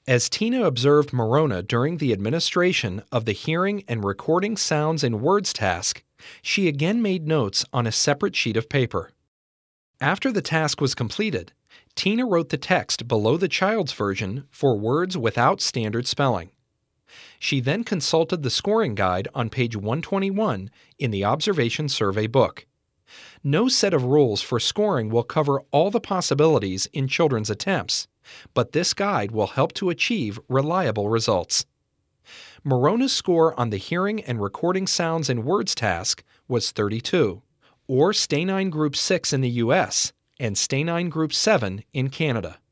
As Tina observed Morona during the administration of the Hearing and Recording Sounds and Words task, she again made notes on a separate sheet of paper. After the task was completed, Tina wrote the text below the child's version for words without standard spelling. She then consulted the scoring guide on page 121 in the Observation Survey book. No set of rules for scoring will cover all the possibilities in children's attempts, but this guide will help to achieve reliable results. Morona's score on the Hearing and Recording Sounds and Words task was 32, or Stay 9 Group 6 in the U.S. and Stay 9 Group 7 in Canada.